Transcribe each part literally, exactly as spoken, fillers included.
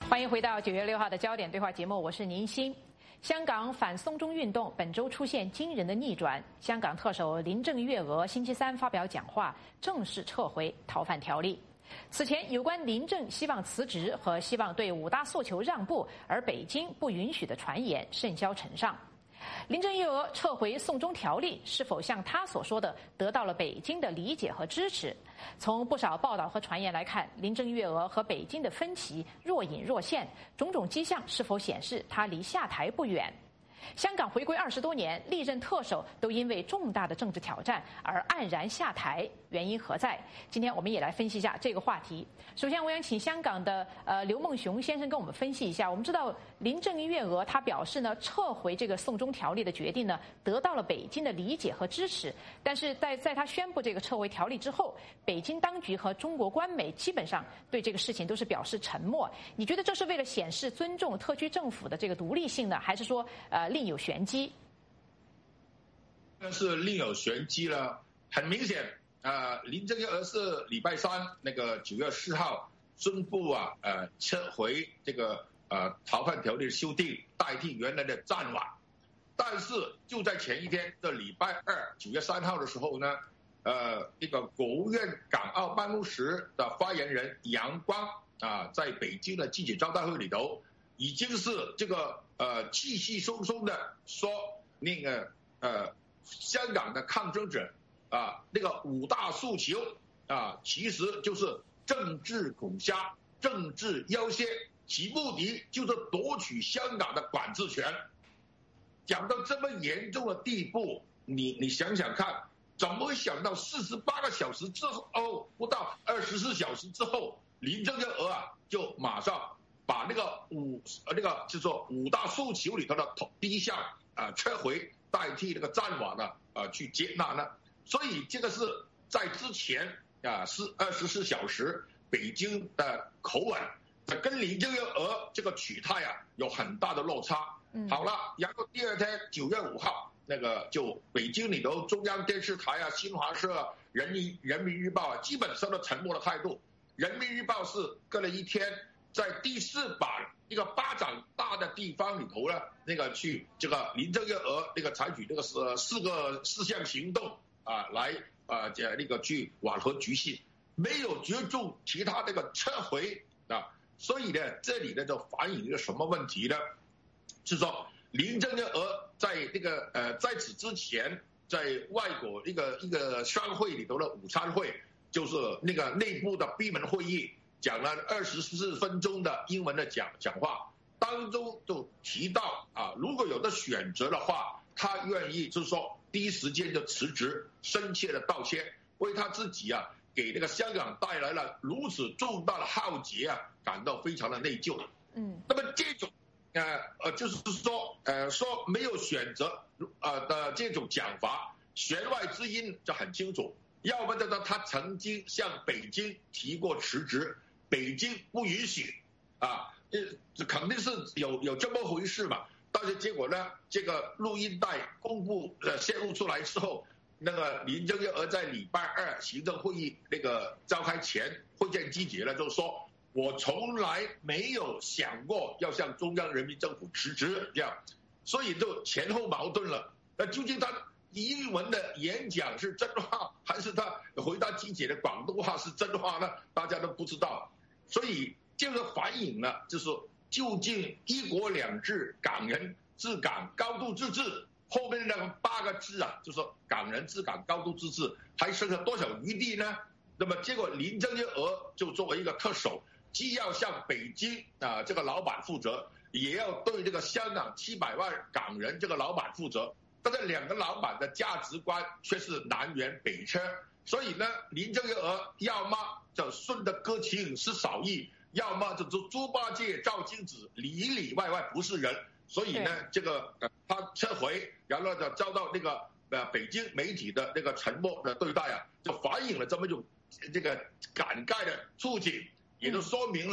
欢迎回到九月六号的焦点对话节目，我是宁欣。香港反送中运动本周出现惊人的逆转，香港特首林郑月娥星期三发表讲话，正式撤回逃犯条例。此前有关林郑希望辞职和希望对五大诉求让步，而北京不允许的传言甚嚣尘上。林郑月娥撤回送中条例，是否像她所说的得到了北京的理解和支持？从不少报道和传言来看，林郑月娥和北京的分歧若隐若现，种种迹象是否显示她离下台不远？香港回归二十多年，历任特首都因为重大的政治挑战而黯然下台，原因何在？今天我们也来分析一下这个话题。首先，我想请香港的呃刘梦熊先生跟我们分析一下。我们知道林郑月娥她表示呢，撤回这个送中条例的决定呢，得到了北京的理解和支持。但是在在她宣布这个撤回条例之后，北京当局和中国官媒基本上对这个事情都是表示沉默。你觉得这是为了显示尊重特区政府的这个独立性呢，还是说呃另有玄机？ 那是另有玄机了。很明显，呃，林郑月娥是礼拜三那个九月四号宣布啊，呃，撤回这个呃逃犯条例的修订，代替原来的暂缓。但是就在前一天的礼拜二九月三号的时候呢，呃，那个国务院港澳办公室的发言人杨光啊，在北京的记者招待会里头，已经是这个呃气气松松的说，那个呃香港的抗争者啊，那个五大诉求啊，其实就是政治恐吓、政治要挟，其目的就是夺取香港的管制权。讲到这么严重的地步，你你想想看，怎么会想到四十八个小时之后，不到二十四小时之后，林郑月娥啊就马上把那个五呃那个就是说五大诉求里头的第一项啊撤回，代替那个暂缓呢啊去接纳呢？所以这个是在之前啊是二十四小时北京的口吻，跟林郑月娥这个取态啊有很大的落差。嗯，好了，然后第二天九月五号，那个就北京里头中央电视台啊、新华社、人民人民日报啊，基本上都沉默的态度。人民日报是隔了一天，在第四版一个巴掌大的地方里头呢，那个去这个林郑月娥那个采取这个四四个四项行动啊，来啊这那个去缓和局势，没有着重其他这个撤回啊，所以呢，这里呢就反映一个什么问题呢？是说林郑月娥在那个呃在此之前，在外国一个一个商会里头的午餐会，就是那个内部的闭门会议，讲了二十四分钟的英文的讲讲话，当中就提到啊，如果有的选择的话，他愿意就是说第一时间就辞职，深切的道歉，为他自己啊给那个香港带来了如此重大的浩劫啊感到非常的内疚。嗯，那么这种。呃呃，就是说，呃，说没有选择呃的这种讲法，弦外之音就很清楚。要么就是他曾经向北京提过辞职，北京不允许啊，这肯定是有有这么回事嘛。但是结果呢，这个录音带公布呃泄露出来之后，那个林郑月娥在礼拜二行政会议那个召开前会见记者呢，就说。我从来没有想过要向中央人民政府辞职，这样，所以就前后矛盾了。那究竟他英文的演讲是真话，还是他回答记者的广东话是真话呢？大家都不知道。所以这个反映了，就是究竟一国两制、港人治港、高度自治后面那个八个字啊，就是说港人治港、高度自治，还剩下多少余地呢？那么结果林郑月娥就作为一个特首。既要向北京啊这个老板负责，也要对这个香港七百万港人这个老板负责，但是两个老板的价值观却是南辕北辙，所以呢，林郑月娥要么就顺得哥情失嫂意，要么就猪八戒照镜子，里里外外不是人，所以呢，这个呃他撤回，然后呢遭到那个呃北京媒体的那个沉默的对待啊，就反映了这么一种这个感慨的处境。也就说明了，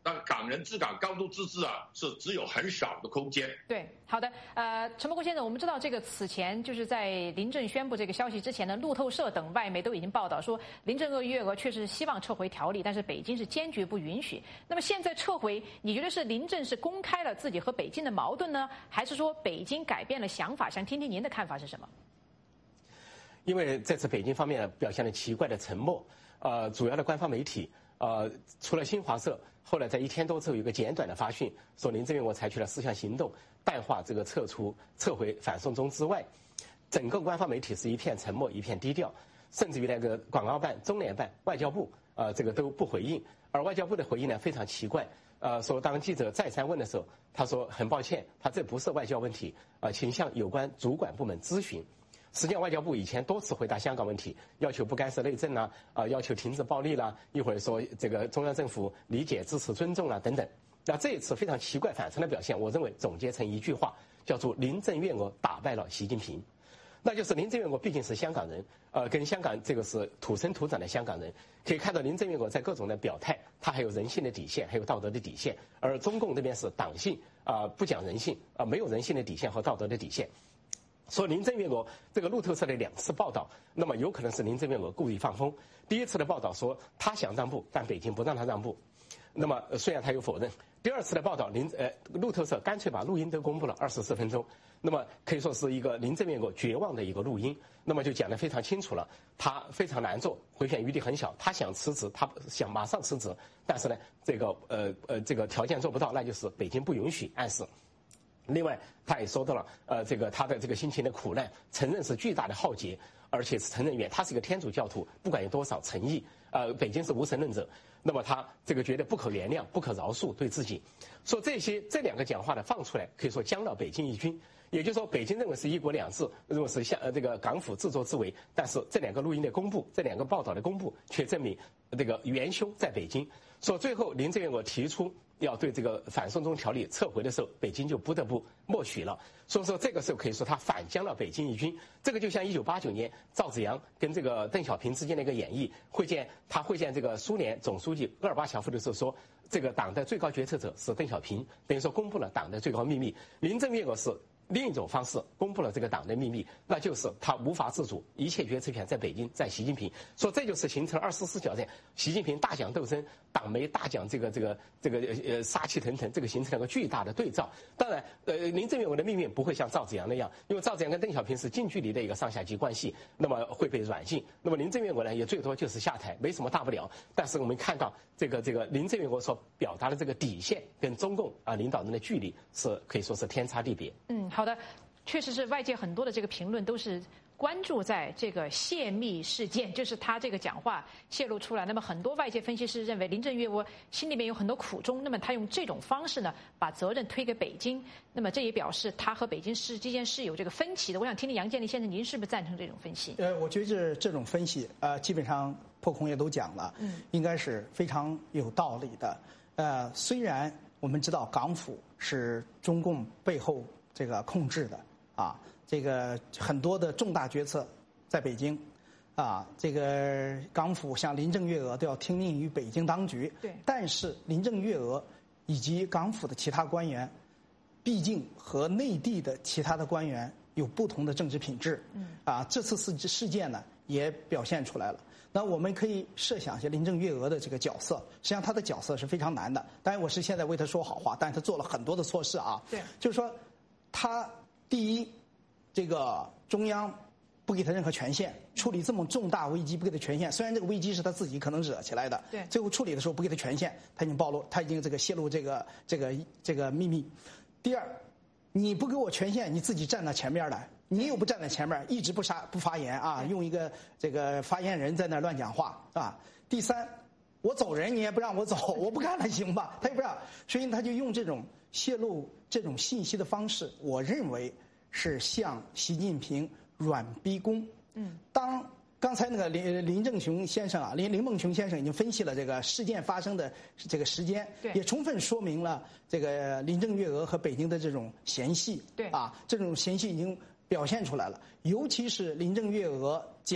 但港人治港、高度自治啊，是只有很少的空间。 对，好的，呃，陈伯国先生，我们知道这个此前就是在林郑宣布这个消息之前呢，路透社等外媒都已经报道说，林郑月娥确实是希望撤回条例，但是北京是坚决不允许。那么现在撤回，你觉得是林郑是公开了自己和北京的矛盾呢，还是说北京改变了想法？想听听您的看法是什么？ 因为这次北京方面表现了奇怪的沉默，呃，主要的官方媒体，呃，除了新华社。后来在一天多之后，有个简短的发讯，说林郑月娥采取了四项行动，淡化这个撤出、撤回反送中之外，整个官方媒体是一片沉默、一片低调，甚至于那个广告办、中联办、外交部，呃，这个都不回应。而外交部的回应呢非常奇怪，呃，说当记者再三问的时候，他说很抱歉，他这不是外交问题，呃，请向有关主管部门咨询。实际上，外交部以前多次回答香港问题，要求不干涉内政啦，啊、呃，要求停止暴力啦，一会儿说这个中央政府理解、支持、尊重啦等等。那这一次非常奇怪反常的表现，我认为总结成一句话，叫做林郑月娥打败了习近平。那就是林郑月娥毕竟是香港人，呃，跟香港这个是土生土长的香港人，可以看到林郑月娥在各种的表态，她还有人性的底线，还有道德的底线。而中共这边是党性啊、呃，不讲人性啊、呃，没有人性的底线和道德的底线。说林郑月娥这个路透社的两次报道，那么有可能是林郑月娥故意放风。第一次的报道说他想让步，但北京不让他让步，那么虽然他有否认。第二次的报道，林呃路透社干脆把录音都公布了二十四分钟，那么可以说是一个林郑月娥绝望的一个录音，那么就讲得非常清楚了，他非常难做，回旋余地很小，他想辞职，他想马上辞职，但是呢，这个呃呃这个条件做不到，那就是北京不允许，暗示。另外，他也说到了，呃，这个他的这个心情的苦难，承认是巨大的浩劫，而且是承认远，他是一个天主教徒，不管有多少诚意，呃，北京是无神论者，那么他这个觉得不可原谅、不可饶恕对自己，说这些这两个讲话呢放出来，可以说将了北京一军。也就是说，北京认为是一国两制，认为是像呃这个港府自作自为，但是这两个录音的公布，这两个报道的公布，却证明这个元凶在北京。说最后林郑月娥提出要对这个反送中条例撤回的时候，北京就不得不默许了。所以说这个时候可以说他反将了北京一军。这个就像一九八九年赵紫阳跟这个邓小平之间的一个演绎，会见他会见这个苏联总书记戈尔巴乔夫的时候说，这个党的最高决策者是邓小平，等于说公布了党的最高秘密。林郑月娥是另一种方式公布了这个党的秘密，那就是他无法自主，一切决策权在北京，在习近平。说这就是形成二十四小时，习近平大讲斗争，党媒大讲这个这个这个呃杀气腾腾，这个形成了个巨大的对照。当然，呃，林郑月娥的命运不会像赵紫阳那样，因为赵紫阳跟邓小平是近距离的一个上下级关系，那么会被软禁。那么林郑月娥呢，也最多就是下台，没什么大不了。但是我们看到这个这个林郑月娥所表达的这个底线，跟中共啊领导人的距离是可以说是天差地别。 嗯。好的，确实是外界很多的这个评论都是关注在这个泄密事件，就是他这个讲话泄露出来。那么很多外界分析师认为林郑月娥心里面有很多苦衷，那么他用这种方式呢，把责任推给北京。那么这也表示他和北京市之间是有这个分歧的。我想听听杨建立先生，您是不是赞成这种分析？ 呃，我觉得这种分析，呃，基本上破空也都讲了，嗯，应该是非常有道理的。呃，虽然我们知道港府是中共背后这个控制的啊，这个很多的重大决策在北京，啊，这个港府像林郑月娥都要听命于北京当局。 对。但是林郑月娥以及港府的其他官员，毕竟和内地的其他的官员有不同的政治品质。嗯。啊，这次事事件呢也表现出来了。那我们可以设想一下林郑月娥的这个角色，实际上她的角色是非常难的。当然，我是现在为她说好话，但是她做了很多的错事啊。 对。 就是说。他第一，这个中央不给他任何权限，处理这么重大危机不给他权限。虽然这个危机是他自己可能惹起来的， 对， 最后处理的时候不给他权限，他已经暴露，他已经这个泄露这个这个这个秘密。第二，你不给我权限，你自己站到前面来，你又不站在前面，一直不杀不发言啊，用一个这个发言人在那乱讲话啊。第三，我走人你也不让我走，我不干了行吧？他也不让，所以他就用这种泄露这种信息的方式，我认为是向习近平软逼宫。嗯，当刚才那个林林正雄先生啊，林林梦雄先生已经分析了这个事件发生的这个时间， 对， 也充分说明了这个林郑月娥和北京的这种嫌隙， 对， 啊，这种嫌隙已经表现出来了。尤其是林郑月娥讲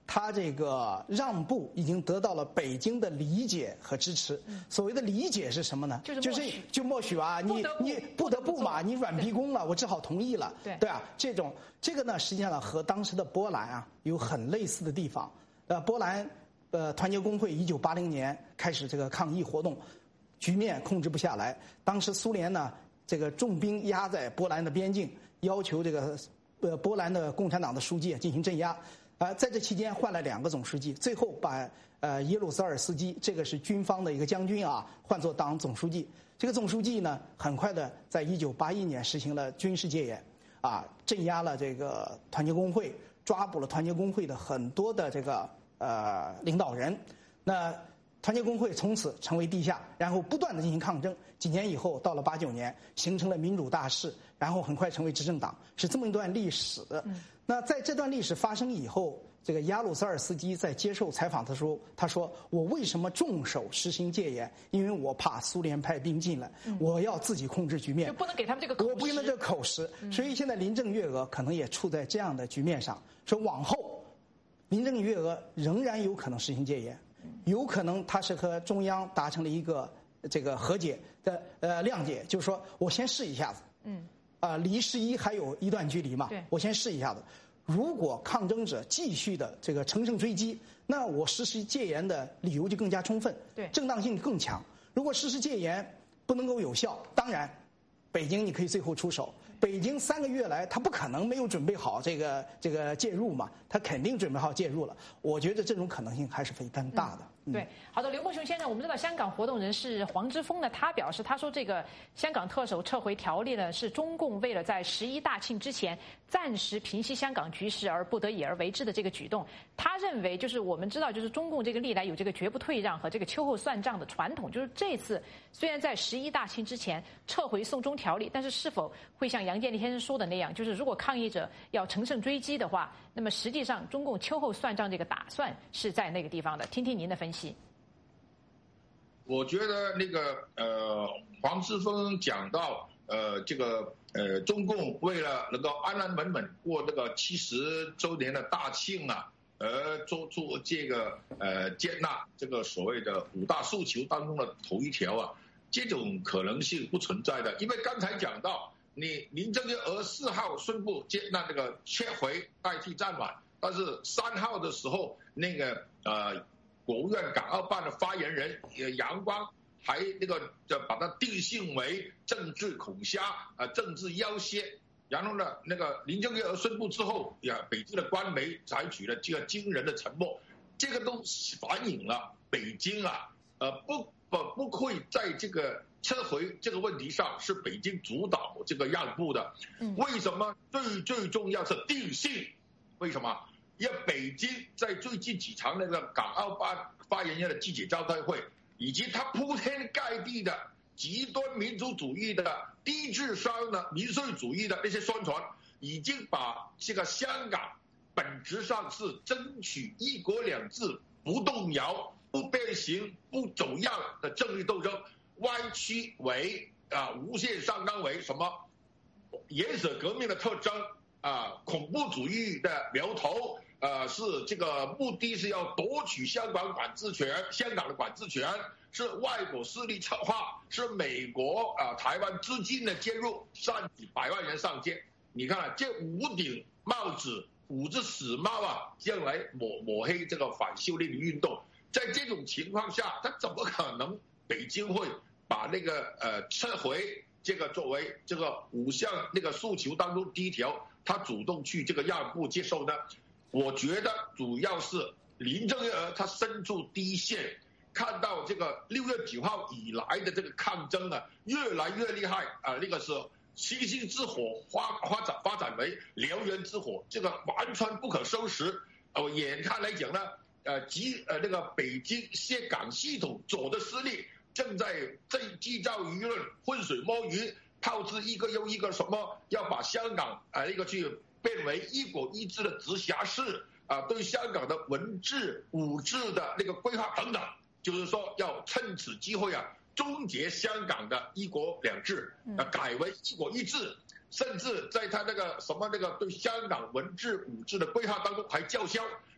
他这个让步已经得到了北京的理解和支持。所谓的理解是什么呢？ 就是就是就默许啊，你你不得不嘛，你软逼宫了，我只好同意了。 对对啊，这种这个呢，实际上呢和当时的波兰啊有很类似的地方。呃，波兰呃团结工会一九八零年开始这个抗议活动，局面控制不下来。当时苏联呢这个重兵压在波兰的边境，要求这个呃波兰的共产党的书记进行镇压。啊、呃，在这期间换了两个总书记，最后把呃耶鲁萨尔斯基，这个是军方的一个将军啊，换作党总书记。这个总书记呢，很快的在一九八一年实行了军事戒严，啊，镇压了这个团结工会，抓捕了团结工会的很多的这个呃领导人。那团结工会从此成为地下，然后不断的进行抗争。几年以后，到了八九年，形成了民主大势，然后很快成为执政党，是这么一段历史。嗯、那在这段历史发生以后，这个亚鲁萨尔斯基在接受采访的时候，他说：“我为什么重手实行戒严？因为我怕苏联派兵进来，嗯、我要自己控制局面， 就不能给他们这个口实， 我不能这个口实。嗯、所以现在林郑月娥可能也处在这样的局面上，说往后，林郑月娥仍然有可能实行戒严。”有可能他是和中央达成了一个这个和解的呃谅解，就是说我先试一下子，嗯，啊、呃，离十一还有一段距离嘛， 对， 我先试一下子。如果抗争者继续的这个乘胜追击，那我实施戒严的理由就更加充分， 对， 正当性更强。如果实施戒严不能够有效，当然，北京你可以最后出手。北京三个月来，他不可能没有准备好这个这个介入嘛，他肯定准备好介入了。我觉得这种可能性还是非常大的。 嗯、对，好的，刘梦熊先生，我们知道香港活动人士黄之锋呢，他表示，他说这个香港特首撤回条例呢，是中共为了在十一大庆之前暂时平息香港局势而不得已而为之的这个举动。他认为，就是我们知道，就是中共这个历来有这个绝不退让和这个秋后算账的传统，就是这次虽然在十一大庆之前撤回送中条例，但是是否会像杨建立先生说的那样，就是如果抗议者要乘胜追击的话，那么实际上中共秋后算账这个打算是在那个地方的。听听您的分析。 我觉得那个呃，黄之锋讲到呃，这个呃，中共为了能够安安稳稳过这个七十周年的大庆啊，而做出这个呃接纳这个所谓的五大诉求当中的头一条啊，这种可能性不存在的，因为刚才讲到。你林郑月娥四号宣布接纳这个撤回代替暂缓，但是三号的时候，那个呃国务院港澳办的发言人杨光还那个就把它定性为政治恐吓啊、呃、政治要挟，然后呢那个林郑月娥宣布之后，呀北京的官媒采取了这个惊人的沉默，这个都反映了北京啊呃不不不会在这个。撤回这个问题上是北京主导这个让步的，为什么？最最重要是定性，为什么？因为北京在最近几场那个港澳办发言人的记者招待会，以及他铺天盖地的极端民族主义的低智商的民粹主义的那些宣传，已经把这个香港本质上是争取一国两制不动摇、不变形、不走样的政治斗争。歪曲为啊无限上纲为什么颜色革命的特征啊恐怖主义的苗头呃是这个目的是要夺取香港管制权，香港的管制权是外国势力策划，是美国啊台湾资金的介入，上几百万人上街，你看啊这五顶帽子五只死猫啊，将来抹抹黑这个反修例的运动，在这种情况下，他怎么可能？北京会把那个呃撤回这个作为这个五项那个诉求当中第一条，他主动去这个让步接受呢？我觉得主要是林郑月娥她身处第一线，看到这个六月九号以来的这个抗争啊越来越厉害啊、呃，那个是星星之火发发展发展为燎原之火，这个完全不可收拾。呃，眼看来讲呢，呃，及呃那个北京涉港系统左的势力。正在在制造舆论，浑水摸鱼，炮制一个又一个什么，要把香港啊、呃、一个去变为一国一制的直辖市啊、呃，对香港的文治武治的那个规划等等，就是说要趁此机会啊，终结香港的一国两制，啊、呃，改为一国一制，甚至在他那个什么那个对香港文治武治的规划当中还叫嚣，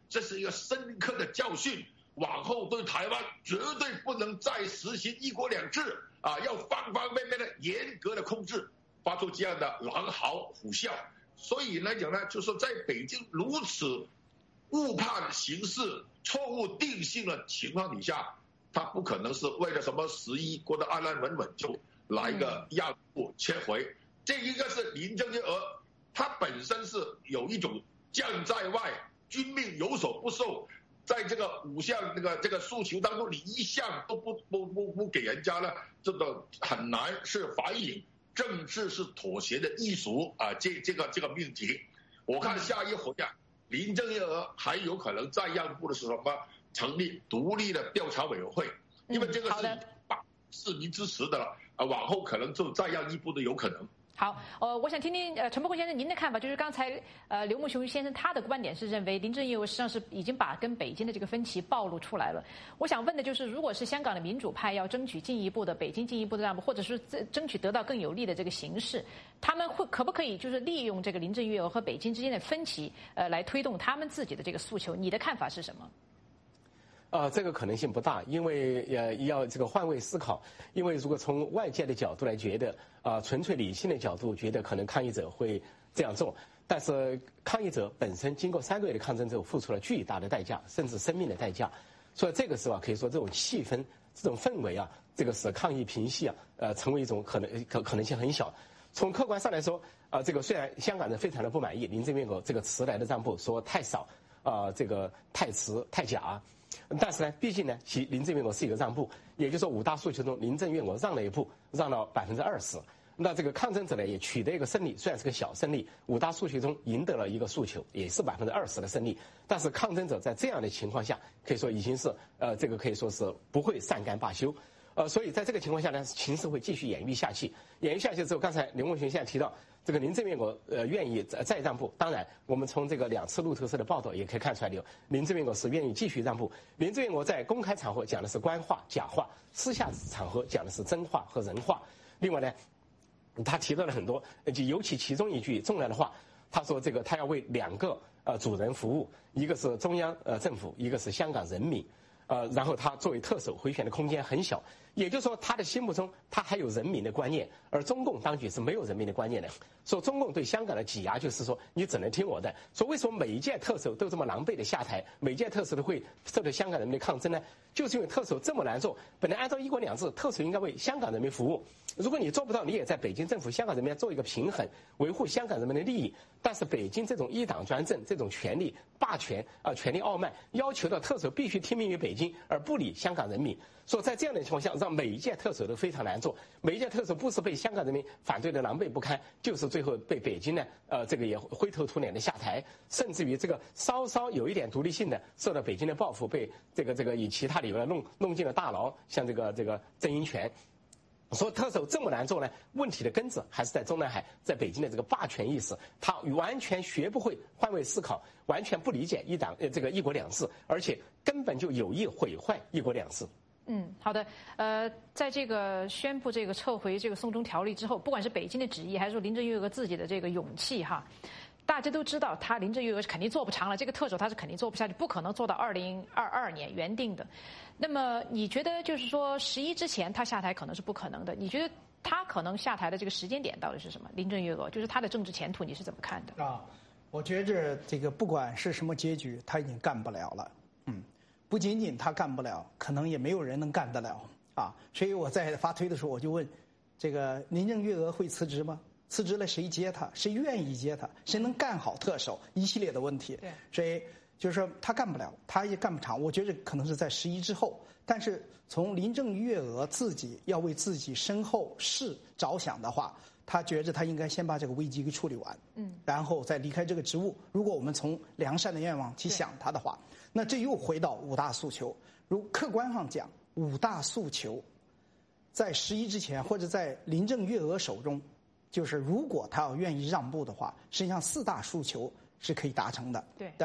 这是一个深刻的教训，往后对台湾绝对不能再实行一国两制啊，要方方面面的严格的控制，发出这样的狼嚎虎啸。所以来讲呢，就是说在北京如此误判形势、错误定性的情况底下，他不可能是为了什么十一过得安安稳稳就来一个让步撤回。这一个是林郑月娥，她本身是有一种将在外，军命有所不受，在这个五项那个这个诉求当中，你一项都不不不不给人家了，这个很难是反映政治是妥协的艺术啊，这这个这个命题，我看下一回啊，林郑月娥还有可能再让步的是什么？成立独立的调查委员会，因为这个是把市民支持的了啊，往后可能就再让一步的有可能。 好，呃，我想听听呃陈伯坤先生您的看法，就是刚才呃刘慕雄先生他的观点是认为林郑月娥实际上是已经把跟北京的这个分歧暴露出来了。我想问的就是，如果是香港的民主派要争取进一步的北京进一步的让步，或者是争取得到更有利的这个形势，他们会可不可以就是利用这个林郑月娥和北京之间的分歧，呃，来推动他们自己的这个诉求？你的看法是什么？ 呃，这个可能性不大，因为呃要这个换位思考。因为如果从外界的角度来觉得，啊、呃，纯粹理性的角度觉得可能抗议者会这样做，但是抗议者本身经过三个月的抗争之后，付出了巨大的代价，甚至生命的代价。所以这个时候啊，可以说这种气氛、这种氛围啊，这个使抗议平息啊，呃，成为一种可能可可能性很小。从客观上来说，啊、呃，这个虽然香港人非常的不满意林郑月娥这个迟来的让步，说太少，啊、呃，这个太迟太假。但是呢，毕竟呢，其林郑月娥是一个让步，也就是说五大诉求中，林郑月娥让了一步，让到百分之二十。那这个抗争者呢，也取得一个胜利，虽然是个小胜利，五大诉求中赢得了一个诉求，也是百分之二十的胜利。但是抗争者在这样的情况下，可以说已经是呃，这个可以说是不会善甘罢休。呃，所以在这个情况下呢，情势会继续演绎下去。演绎下去之后，刚才刘梦群现在提到，这个林郑月娥呃愿意再再让步。当然，我们从这个两次路透社的报道也可以看出来，刘林郑月娥是愿意继续让步。林郑月娥在公开场合讲的是官话、假话，私下场合讲的是真话和人话。另外呢，他提到了很多，尤其其中一句重要的话，他说这个他要为两个呃主人服务，一个是中央呃政府，一个是香港人民。呃，然后他作为特首回旋的空间很小，也就是说，他的心目中他还有人民的观念，而中共当局是没有人民的观念的。说中共对香港的挤压，就是说你只能听我的。说为什么每一届特首都这么狼狈的下台，每届特首都会受到香港人民的抗争呢？就是因为特首这么难做。本来按照一国两制，特首应该为香港人民服务。如果你做不到，你也在北京政府、香港人民做一个平衡，维护香港人民的利益。但是北京这种一党专政、这种权力霸权啊、呃、权力傲慢，要求到特首必须听命于北京，而不理香港人民。说在这样的情况下，让每一届特首都非常难做。每一届特首不是被香港人民反对的狼狈不堪，就是最后被北京呢，呃，这个也灰头土脸的下台，甚至于这个稍稍有一点独立性的，受到北京的报复，被这个这个以其他理由弄弄进了大牢，像这个这个郑英权。说特首这么难做呢？问题的根子还是在中南海，在北京的这个霸权意识，他完全学不会换位思考，完全不理解一党呃这个一国两制，而且根本就有意毁坏一国两制。 嗯，好的。呃，在这个宣布这个撤回这个送中条例之后，不管是北京的旨意，还是说林郑月娥自己的这个勇气，哈。大家都知道，他林郑月娥是肯定做不长了，这个特首他是肯定做不下去，不可能做到二零二二年原定的。那么你觉得就是说十一之前他下台可能是不可能的？你觉得他可能下台的这个时间点到底是什么？林郑月娥就是他的政治前途你是怎么看的？ 啊，我觉着这个不管是什么结局，他已经干不了了。嗯，不仅仅他干不了，可能也没有人能干得了啊。所以我在发推的时候我就问，这个林郑月娥会辞职吗？辞职了谁接他？谁愿意接他？谁能干好特首？一系列的问题。 对， 所以就是说他干不了，他也干不长。我觉得可能是在十一之后。但是从林郑月娥自己要为自己身后事着想的话，他觉着他应该先把这个危机给处理完，嗯，然后再离开这个职务。如果我们从良善的愿望去想他的话，那这又回到五大诉求。如客观上讲，五大诉求在十一之前，或者在林郑月娥手中。就是如果他要愿意让步的话，实际上四大诉求是可以达成的。 对， 对吧？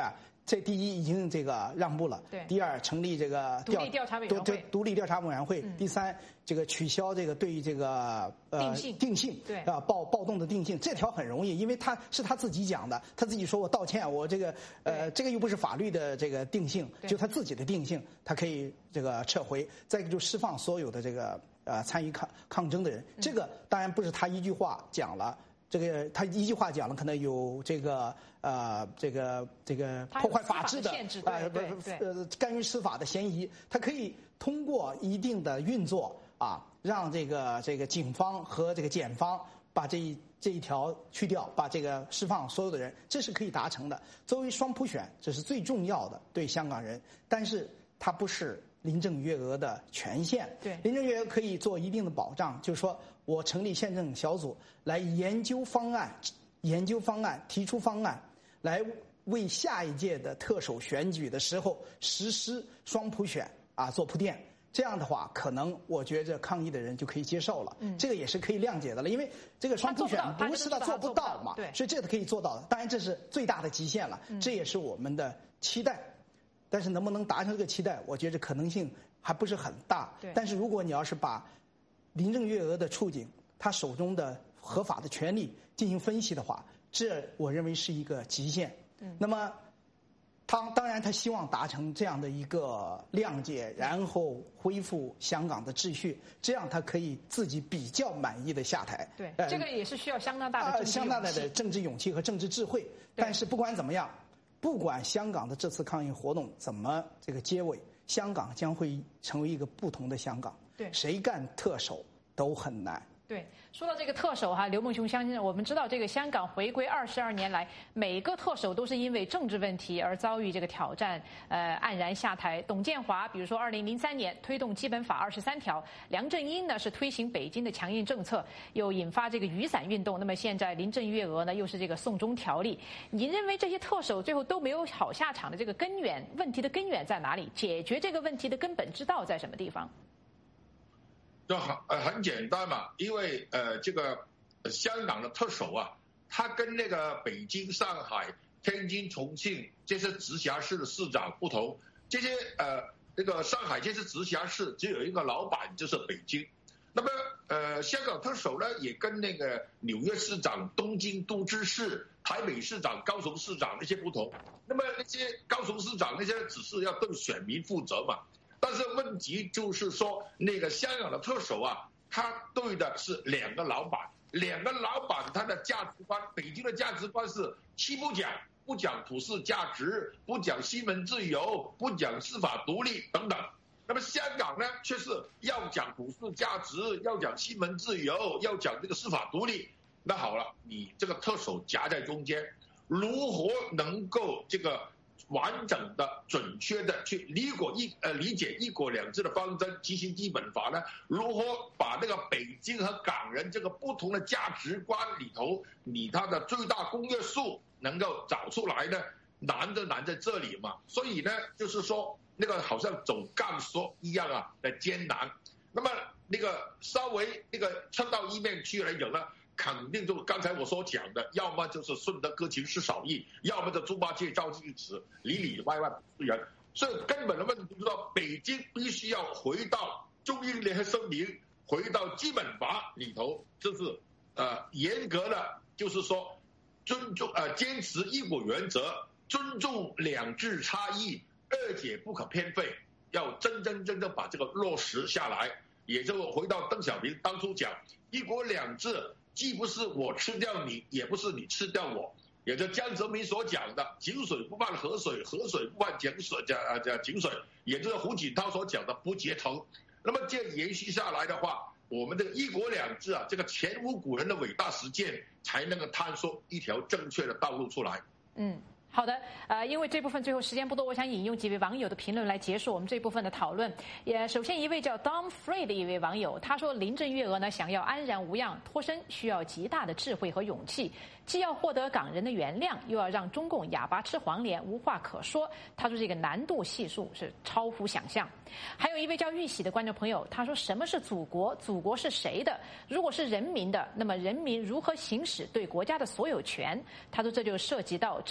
这第一已经这个让步了， 对。 第二，成立这个独立调查委员会， 独立调查委员会。 嗯、 第三，这个取消这个对于这个呃定性， 定性， 对啊暴暴动的定性，这条很容易，因为他是他自己讲的，他自己说我道歉，我这个呃这个又不是法律的这个定性，就他自己的定性，他可以这个撤回。再一个就释放所有的这个呃参与抗抗争的人， 嗯、 这个当然不是他一句话讲了。这个他一句话讲了，可能有这个呃，这个这个破坏法治的啊， 不呃干预司法的嫌疑。他可以通过一定的运作啊，让这个这个警方和这个检方把这一这一条去掉，把这个释放所有的人，这是可以达成的。作为双普选，这是最重要的对香港人，但是它不是林郑月娥的权限。 对， 林郑月娥可以做一定的保障，就是说我成立宪政小组来研究方案，研究方案，提出方案，来为下一届的特首选举的时候实施双普选啊做铺垫。这样的话，可能我觉着抗议的人就可以接受了。嗯，这个也是可以谅解的了，因为这个双普选不是他做不到嘛， 对， 所以这个可以做到的。当然，这是最大的极限了， 嗯、 这也是我们的期待。但是能不能达成这个期待，我觉得可能性还不是很大。 对。 但是如果你要是把林郑月娥的处境，她手中的合法的权利进行分析的话，这我认为是一个极限。嗯。那么，他当然他希望达成这样的一个谅解，然后恢复香港的秩序，这样他可以自己比较满意的下台。 对，呃、这个也是需要相当大的政治勇气、 相当大的政治勇气和政治智慧。但是不管怎么样。不管香港的这次抗议活动怎么这个结尾，香港将会成为一个不同的香港。 对， 谁干特首都很难。 对，说到这个特首哈，刘梦熊相信我们知道，这个香港回归二十二年来，每个特首都是因为政治问题而遭遇这个挑战，呃，黯然下台。董建华，比如说二零零三年推动基本法二十三条，梁振英呢是推行北京的强硬政策，又引发这个雨伞运动。那么现在林郑月娥呢，又是这个送中条例。你认为这些特首最后都没有好下场的这个根源问题的根源在哪里？解决这个问题的根本之道在什么地方？ 就很呃很简单嘛，因为呃这个香港的特首啊，他跟那个北京、上海、天津、重庆这些直辖市的市长不同，这些呃那个上海这些直辖市只有一个老板，就是北京。那么呃香港特首呢，也跟那个纽约市长、东京都知事、台北市长、高雄市长那些不同。那么那些高雄市长那些只是要对选民负责嘛。但是问题就是说，那个香港的特首啊，他对的是两个老板，两个老板他的价值观，北京的价值观是七不讲，不讲普世价值，不讲新闻自由，不讲司法独立等等。那么香港呢，却是要讲普世价值，要讲新闻自由，要讲这个司法独立。那好了，你这个特首夹在中间，如何能够这个完整的、准确的去理国一呃理解一国两制的方针，执行基本法呢？如何把那个北京和港人这个不同的价值观里头，你它的最大公约数能够找出来呢？难就难在这里嘛。所以呢，就是说那个好像走钢索一样啊的艰难。那么那个稍微那个撑到一面去来讲呢，肯定就刚才我所讲的，要么就是顺得哥情失少义，要么就猪八戒照镜子，里里外外不是人。所以根本的问题就是说，北京必须要回到中英联合声明，回到基本法里头，就是呃严格的，就是说尊重呃坚持一国原则，尊重两制差异，二解不可偏废，要真真正正把这个落实下来。也就回到邓小平当初讲一国两制。既不是我吃掉你，也不是你吃掉我，也就江泽民所讲的井水不犯河水，河水不犯井水，呃呃井水，也就是胡锦涛所讲的不结藤。那么这延续下来的话，我们这个一国两制啊，这个前无古人的伟大实践，才能够探索一条正确的道路出来。 嗯。好的，呃，因为这部分最后时间不多，我想引用几位网友的评论来结束我们这部分的讨论。也首先一位叫 Dom Free 的一位网友，他说林郑月娥呢想要安然无恙脱身，需要极大的智慧和勇气，既要获得港人的原谅，又要让中共哑巴吃黄连，无话可说。他说这个难度系数是超乎想象。还有一位叫玉喜的观众朋友，他说什么是祖国？祖国是谁的？如果是人民的，那么人民如何行使对国家的所有权？他说这就涉及到政治自由。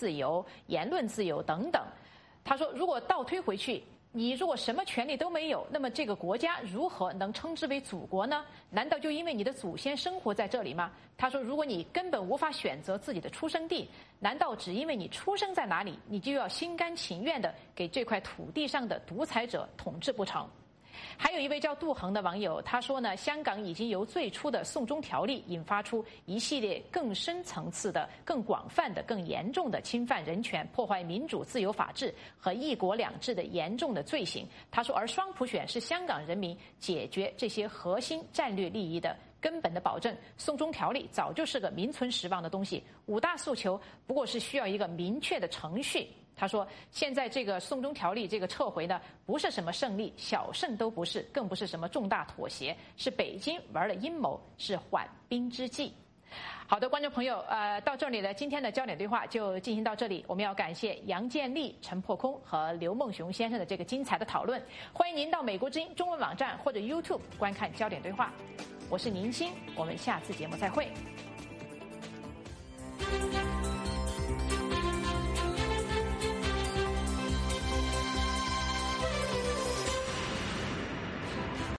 自由、言论自由等等。他说，如果倒推回去，你如果什么权利都没有，那么这个国家如何能称之为祖国呢？难道就因为你的祖先生活在这里吗？他说，如果你根本无法选择自己的出生地，难道只因为你出生在哪里，你就要心甘情愿地给这块土地上的独裁者统治不成？还有一位叫杜恒的网友，他说呢，香港已经由最初的送中条例引发出一系列更深层次的、更广泛的、更严重的侵犯人权、破坏民主、自由、法治和一国两制的严重的罪行。他说，而双普选是香港人民解决这些核心战略利益的根本的保证。送中条例早就是个名存实亡的东西，五大诉求不过是需要一个明确的程序。他说，现在这个送中条例这个撤回呢，不是什么胜利，小胜都不是，更不是什么重大妥协，是北京玩了阴谋，是缓兵之计。好的，观众朋友，呃，到这里呢，今天的焦点对话就进行到这里。我们要感谢杨建立、陈破空和刘梦熊先生的这个精彩的讨论。欢迎您到美国之音中文网站或者 YouTube 观看焦点对话。我是宁欣，我们下次节目再会。